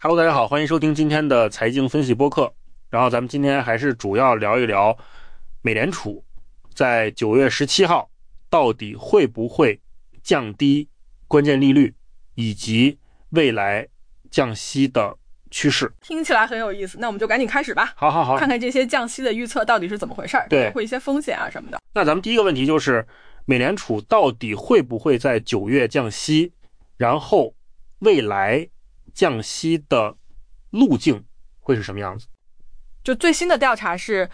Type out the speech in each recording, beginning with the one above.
Hello， 大家好，欢迎收听今天的财经分析播客。然后咱们今天还是主要聊一聊美联储在9月17号到底会不会降低关键利率，以及未来降息的趋势。 听起来很有意思，那我们就赶紧开始吧。 好， 看看这些降息的预测到底是怎么回事， 对， 会一些风险啊什么的。 那咱们第一个问题就是，美联储到底会不会在9月降息，然后未来降息的路径会是什么样子？ 就最新的调查是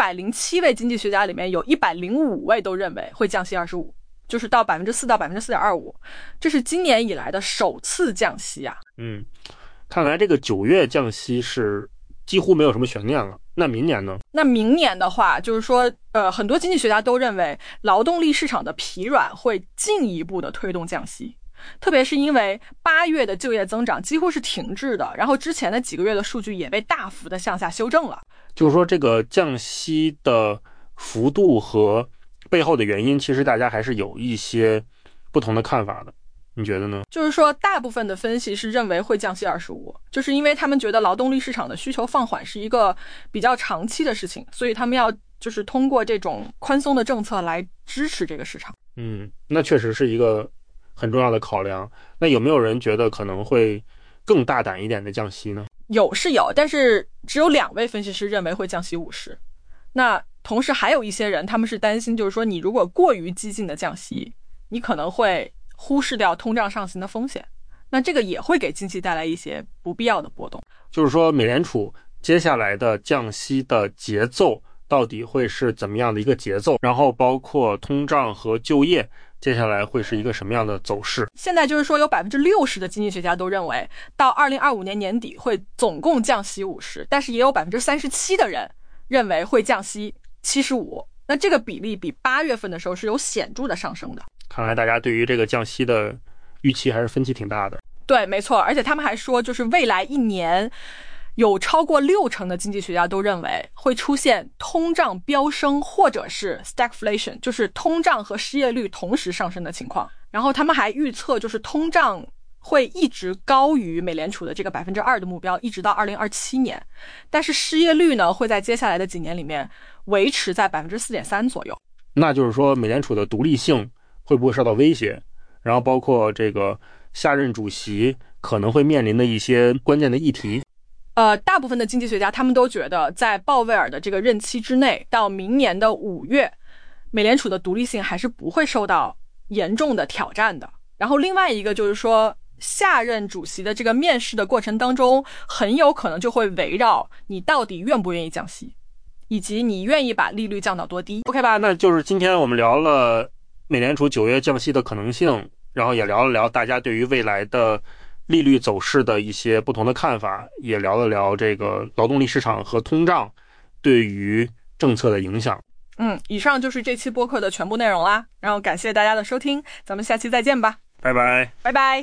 107位经济学家里面有105位都认为会降息25%，就是到 4% 到 4.25%， 这是今年以来的首次降息啊。 看来这个9月降息是几乎没有什么悬念了。那明年呢？ 那明年的话，就是说很多经济学家都认为劳动力市场的疲软会进一步的推动降息，特别是因为8月的就业增长几乎是停滞的，然后之前的几个月的数据也被大幅的向下修正了。 就是说这个降息的幅度和背后的原因，其实大家还是有一些不同的看法的。你觉得呢？ 就是说大部分的分析是认为会降息25%，就是因为他们觉得劳动力市场的需求放缓是一个比较长期的事情，所以他们要就是通过这种宽松的政策来支持这个市场。 那确实是一个很重要的考量。那有没有人觉得可能会更大胆一点的降息呢？ 有是有，但是只有2位分析师认为会降息50%。那同时还有一些人，他们是担心，就是说你如果过于激进的降息，你可能会忽视掉通胀上行的风险，那这个也会给经济带来一些不必要的波动。 就是说美联储接下来的降息的节奏到底会是怎么样的一个节奏，然后包括通胀和就业接下来会是一个什么样的走势。 现在就是说有 60% 的经济学家都认为到2025年年底会总共降息50%，但是也有 37% 的人认为会降息75%，那这个比例比8月份的时候是有显著的上升的。 看来大家对于这个降息的预期还是分歧挺大的。 对，没错，而且他们还说，就是未来1年有超过60%的经济学家都认为会出现通胀飙升，或者是 stagflation， 就是通胀和失业率同时上升的情况。然后他们还预测，就是通胀会一直高于美联储的这个 2% 的目标，一直到2027年。但是失业率呢，会在接下来的几年里面维持在 4.3% 左右。 那就是说美联储的独立性会不会受到威胁？然后包括这个下任主席可能会面临的一些关键的议题。 大部分的经济学家他们都觉得，在鲍威尔的这个任期之内，到明年的5月，美联储的独立性还是不会受到严重的挑战的。然后另外一个就是说，下任主席的这个面试的过程当中，很有可能就会围绕你到底愿不愿意降息，以及你愿意把利率降到多低。 OK 吧，那就是今天我们聊了美联储9月降息的可能性，然后也聊了聊大家对于未来的利率走势的一些不同的看法，也聊了聊这个劳动力市场和通胀对于政策的影响。 以上就是这期播客的全部内容啦，然后感谢大家的收听，咱们下期再见吧。 拜拜。 拜拜。